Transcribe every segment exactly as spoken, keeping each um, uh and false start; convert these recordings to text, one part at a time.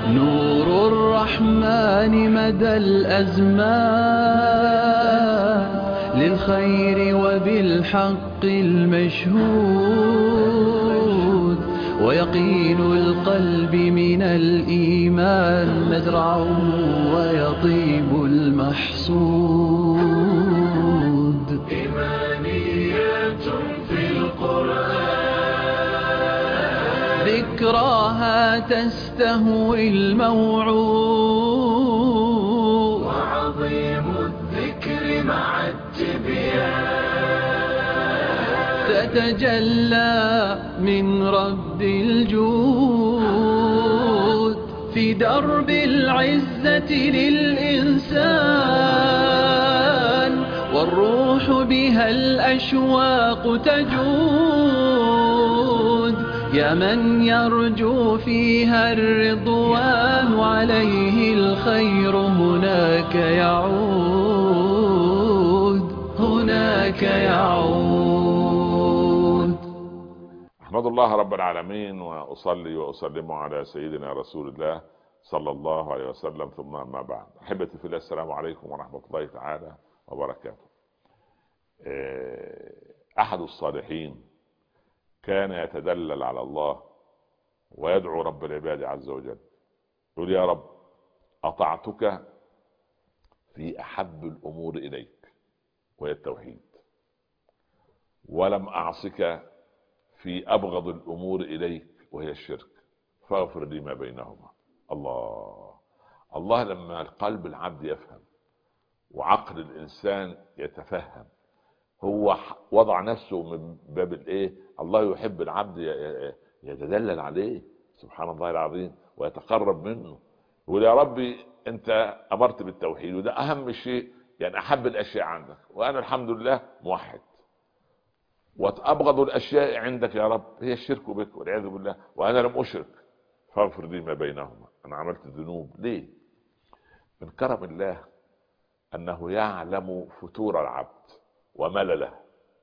نور الرحمن مدى الأزمان للخير وبالحق المشهود، ويقين القلب من الإيمان نزرعه ويطيب المحصود. إيمانيات في القرآن ذكراها تستهوي الموعود، وعظيم الذكر مع التبيان تتجلى من رد الجود في درب العزة للإنسان، والروح بها الأشواق تجود. يا من يرجو فيها الرضوان عليه الخير هناك يعود، هناك يعود. أحمد الله رب العالمين، وأصلي وأسلم على سيدنا رسول الله صلى الله عليه وسلم، ثم ما بعد. أحبتي في الله، السلام عليكم ورحمة الله تعالى وبركاته. أحد الصالحين كان يتدلل على الله ويدعو رب العباد عز وجل، يقول: يا رب، أطعتك في أحب الأمور إليك وهي التوحيد، ولم أعصك في أبغض الأمور إليك وهي الشرك، فاغفر لي ما بينهما. الله الله لما القلب العبد يفهم وعقل الإنسان يتفهم، هو وضع نفسه من باب الايه؟ الله يحب العبد يتدلل عليه سبحان الله العظيم ويتقرب منه، يقول: يا ربي، انت امرت بالتوحيد، وده اهم شيء، يعني احب الاشياء عندك، وانا الحمد لله موحد. وابغض الاشياء عندك يا رب هي الشرك بك والعياذ بالله، وانا لم اشرك، فاغفر لي ما بينهما. انا عملت ذنوب ليه؟ من كرم الله انه يعلم فتور العبد وملله.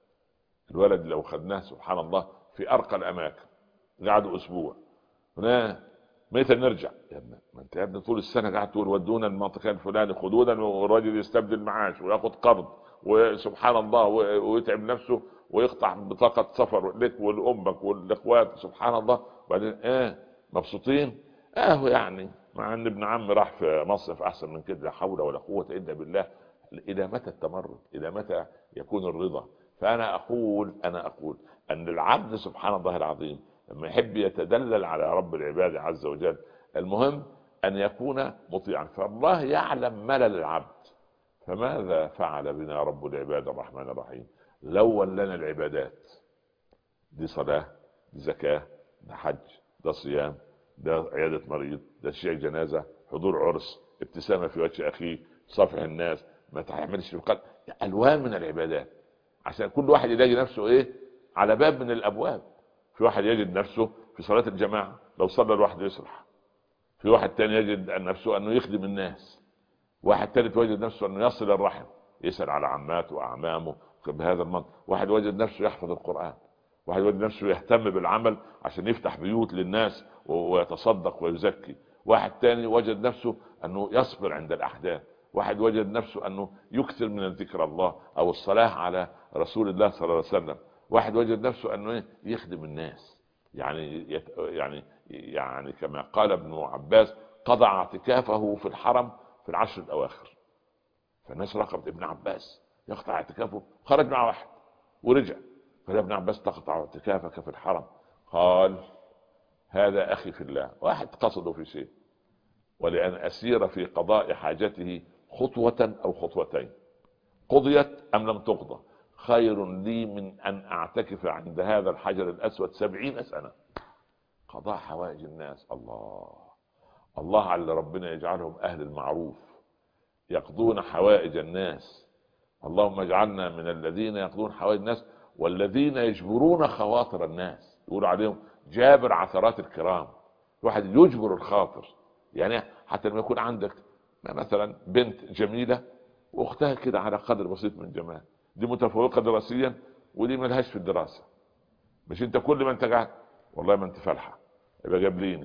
الولد لو خدناه سبحان الله في ارقى الاماكن، قعدوا اسبوع هنا، متى نرجع؟ يا ابني، ما انت يا ابني طول السنه قاعد تقول ودونا المنطقه الفلاني، خدونا، والراجل يستبدل معاش وياخد قرض، وسبحان الله ويتعب نفسه ويقطع بطاقه سفر لك ولامك والاخوات، سبحان الله. وبعدين ايه؟ مبسوطين؟ اه يعني مع ان ابن عمي راح في مصرف احسن من كده، لا حول ولا قوه الا بالله. الى متى التمرد؟ الى متى يكون الرضا؟ فانا اقول انا اقول ان العبد سبحان الله العظيم لما يحب يتدلل على رب العباد عز وجل، المهم ان يكون مطيعا. فالله يعلم ملل العبد، فماذا فعل بنا رب العباد الرحمن الرحيم؟ لون لنا العبادات دي: صلاة، دي زكاة، ده حج، ده صيام، ده عيادة مريض، ده تشييع جنازة، حضور عرس، ابتسامة في وجه اخيه، صفح الناس، ما تعملش في القلب، الوان من العبادات، عشان كل واحد يلاقي نفسه ايه؟ على باب من الابواب. في واحد يجد نفسه في صلاة الجماعة، لو صلى لوحده يصلح. في واحد تاني يجد نفسه انه يخدم الناس. واحد ثالث وجد نفسه انه يصل الرحم، يسأل على عماته واعمامه بهذا المنطق. واحد وجد نفسه يحفظ القرآن. واحد وجد نفسه يهتم بالعمل عشان يفتح بيوت للناس ويتصدق ويزكي. واحد تاني وجد نفسه انه يصبر عند الاحداث. واحد وجد نفسه انه يكثر من ذكر الله او الصلاة على رسول الله صلى الله عليه وسلم. واحد وجد نفسه انه يخدم الناس، يعني يت... يعني يعني كما قال ابن عباس: قضى اعتكافه في الحرم في العشر الاواخر. فالناس رقبت ابن عباس يقطع اعتكافه، خرج مع واحد ورجع، قال: ابن عباس تقطع اعتكافك في الحرم؟ قال: هذا اخي في الله، واحد قصده في شيء، ولأن أسير في قضاء حاجته خطوة أو خطوتين، قضيت أم لم تقضى، خير لي من أن أعتكف عند هذا الحجر الأسود سبعين سنة. قضاء حوائج الناس. الله الله على ربنا يجعلهم أهل المعروف يقضون حوائج الناس. اللهم اجعلنا من الذين يقضون حوائج الناس والذين يجبرون خواطر الناس. يقول عليهم جابر عثرات الكرام، واحد يجبر الخاطر. يعني حتى لما يكون عندك مثلا بنت جميلة واختها كده على قدر بسيط من الجمال، دي متفوقة دراسيا ودي ملهاش في الدراسة، مش انت كل ما انت قاعد والله ما انت فالحة يبقى جابليني،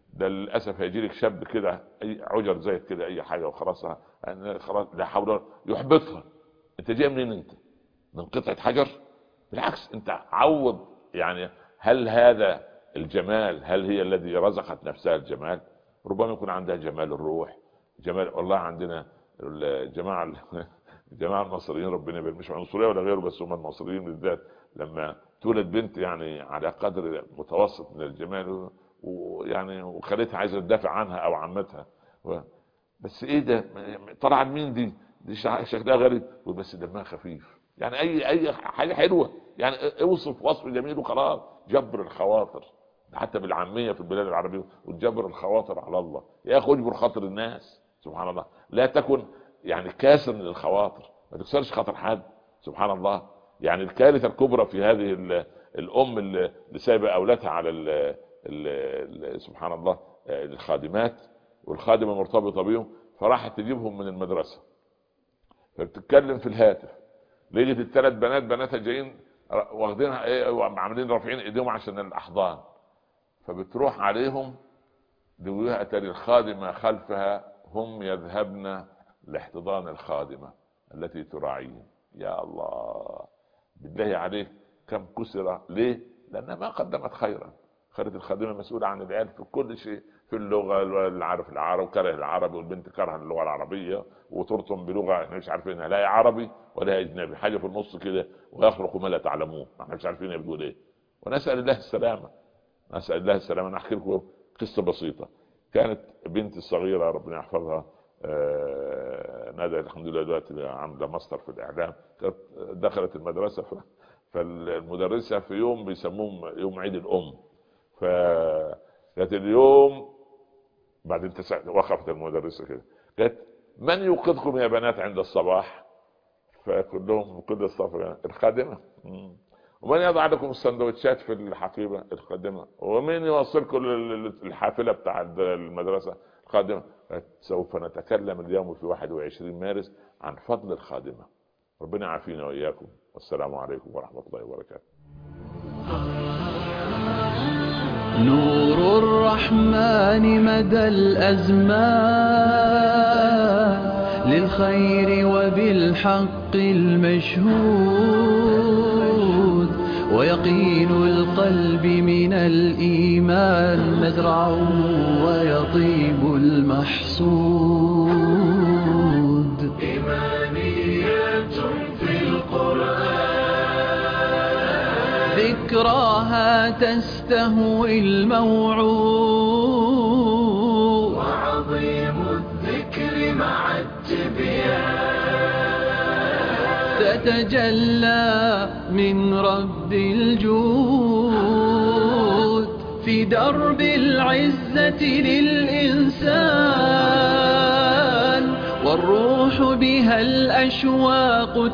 ده للاسف هيجي لك شاب كده اي عجر زيت كده اي حاجه وخلاص خلاص لا حول يحبطها. انت جاي منين؟ انت من قطعه حجر؟ بالعكس انت عوض. يعني هل هذا الجمال هل هي الذي رزقت نفسها الجمال؟ ربما يكون عندها جمال الروح، جمال والله. عندنا الجماعه الجماعه المصريين ربنا يبارك، مش عنصريه ولا غيره، بس هم المصريين بالذات لما تولد بنت يعني على قدر متوسط من الجمال ويعني وخالتها عايزه تدافع عنها او عمتها و... بس ايه ده طلع مين دي؟ دي شكلها غريب بس دمها خفيف. يعني اي اي حاجه حلوه يعني اوصف وصف جميل وخلاص. جبر الخواطر حتى بالعاميه في البلاد العربيه، وتجبر الخواطر على الله. يا اخي اجبر خاطر الناس سبحان الله. لا تكن يعني كاسر للخواطر، ما تكسرش خاطر حد سبحان الله. يعني الكارثه الكبرى في هذه الام اللي سايبه اولادها على ال ال ال سبحان الله الخادمات، والخادمه مرتبطه بيهم، فراحت تجيبهم من المدرسه فبتتكلم في الهاتف، لقيت الثلاث بنات بناتها جايين واخدينها ايه وعاملين رافعين ايديهم عشان الاحضان، فبتروح عليهم دويها اتاري الخادمه خلفها هم يذهبن لاحتضان الخادمه التي تراعيهم. يا الله بالله عليك كم كسر. ليه؟ لانها ما قدمت خيرا. خلت الخادمه مسؤوله عن العيال في كل شيء، في اللغه اللي عارف العرب وكره العربي، والبنت كره اللغه العربيه وترطم بلغه احنا مش عارفينها، لا عربي ولا اجنبي، حاجه في النص كده، ويخلق ما لا تعلمون احنا مش عارفين بتقول ايه. ونسال الله السلامه، نسال الله السلامه. انا احكي لكم قصه بسيطه. كانت بنتي الصغيره ربنا يحفظها آه نادى الحمد لله دلوقتي عامله ماستر في الاعلام، دخلت المدرسه ف... فالمدرسه في يوم بيسموه يوم عيد الام، فقالت اليوم بعدين تسعد وقفت المدرسه كده قالت من يوقظكم يا بنات عند الصباح؟ فكلهم كل الصف الخادمه. ومن يضع لكم السندوتشات في الحقيبه؟ الخادمه. ومن يوصلكم الحافله بتاع المدرسه؟ الخادمه. سوف نتكلم اليوم في واحد وعشرين مارس عن فضل الخادمه. ربنا يعافينا واياكم، والسلام عليكم ورحمه الله وبركاته. نور الرحمن مدى الأزمان للخير وبالحق المشهود، ويقين القلب من الإيمان مزرع ويطيب المحصود. إيمانية في القرآن ذكراها تستهوي الموعود، وعظيم الذكر مع التبيان تتجلى من رب الجود في درب العزة للإنسان، والروح بها الأشواق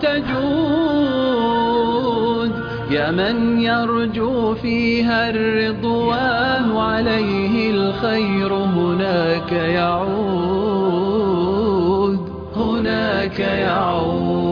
تجود. يا من يرجو فيها الرضوان عليه الخير هناك يعود، هناك يعود.